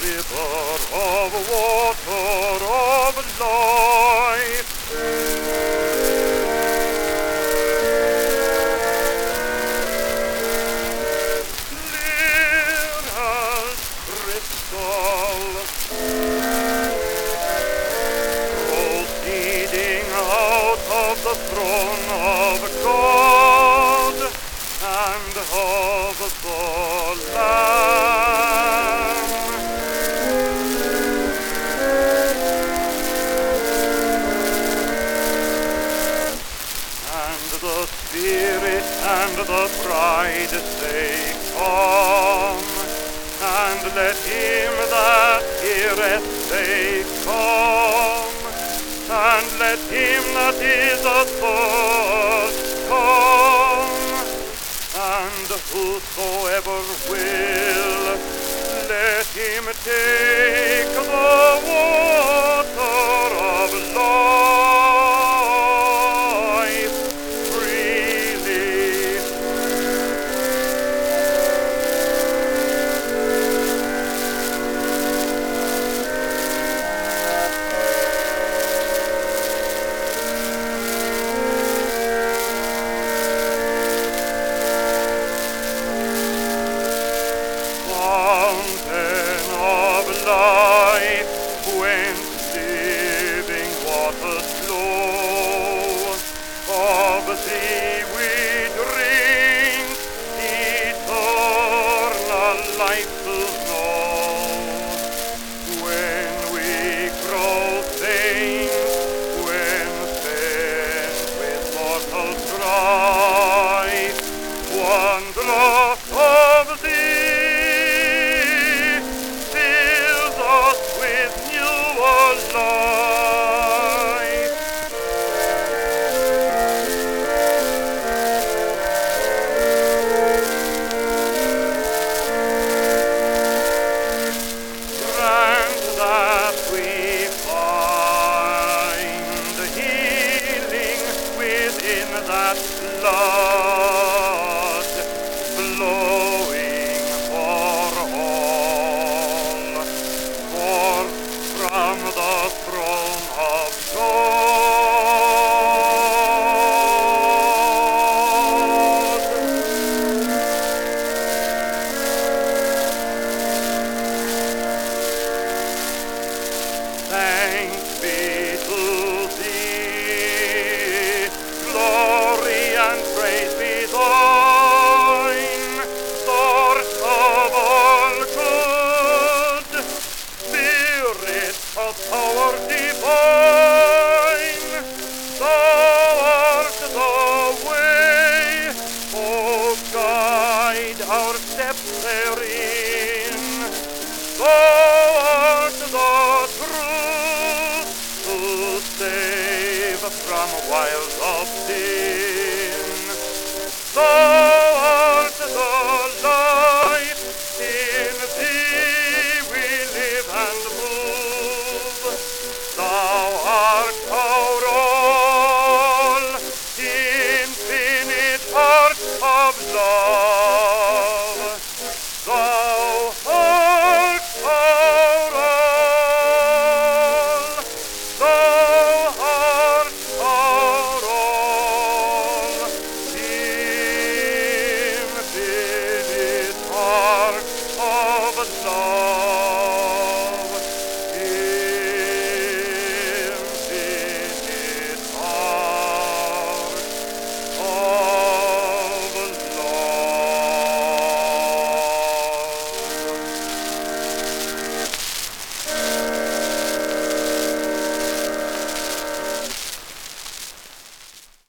river of water of life. Clear as crystal, proceeding out of the throne of God and of the Lamb. And the Spirit and the bride say, Come, and let him that heareth say, Come, and let him that is athirst come, and whosoever will, let him take the water of life freely. Fountain of life, whence living waters flow, of thee we drink, eternal life to know. When we grow faint, when spent with mortal strife, one drop of thee fills us with new life. Grant that we find healing within that blood flowing for all, forth from the throne of God. Thanks be to thee, glory and praise be thine, source of all good, Spirit of power divine, thou art the way, O guide our steps therein, thou art the truth to save from wiles of sin. Thou art the light, in thee we live and move. Thou art our all, infinite heart of love. Thou